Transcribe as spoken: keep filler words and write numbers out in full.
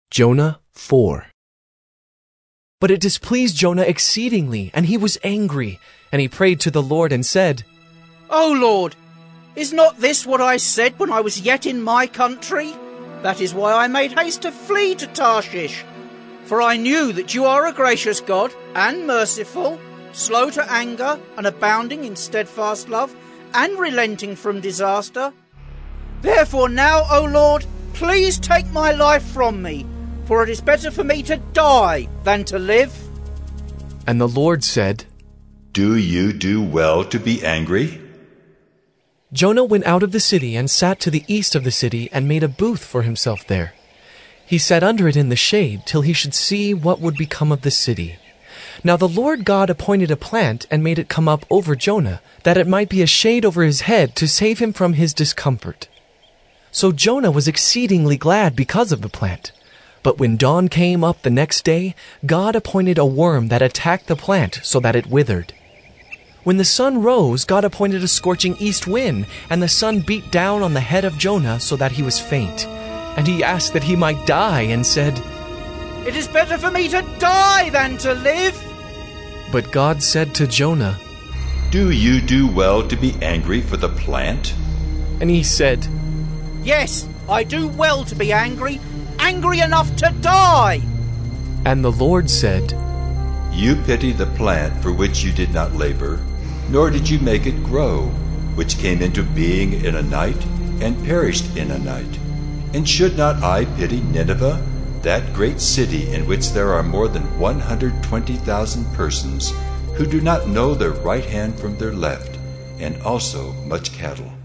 Jonah four. But it displeased Jonah exceedingly, and he was angry, and he prayed to the Lord and said, O Lord, is not this what I said when I was yet in my country? That is why I made haste to flee to Tarshish. For I knew that you are a gracious God and merciful, slow to anger and abounding in steadfast love, and relenting from disaster. Therefore now, O Lord, please take my life from me, for it is better for me to die than to live. And the Lord said, Do you do well to be angry? Jonah went out of the city and sat to the east of the city and made a booth for himself there. He sat under it in the shade till he should see what would become of the city. Now the Lord God appointed a plant and made it come up over Jonah, that it might be a shade over his head to save him from his discomfort. So Jonah was exceedingly glad because of the plant. But when dawn came up the next day, God appointed a worm that attacked the plant so that it withered. When the sun rose, God appointed a scorching east wind, and the sun beat down on the head of Jonah so that he was faint. And he asked that he might die, and said, It is better for me to die than to live. But God said to Jonah, Do you do well to be angry for the plant? And he said, Yes, I do well to be angry, angry enough to die. And the Lord said, You pity the plant for which you did not labor, nor did you make it grow, which came into being in a night and perished in a night. And should not I pity Nineveh, that great city in which there are more than one hundred twenty thousand persons who do not know their right hand from their left, and also much cattle?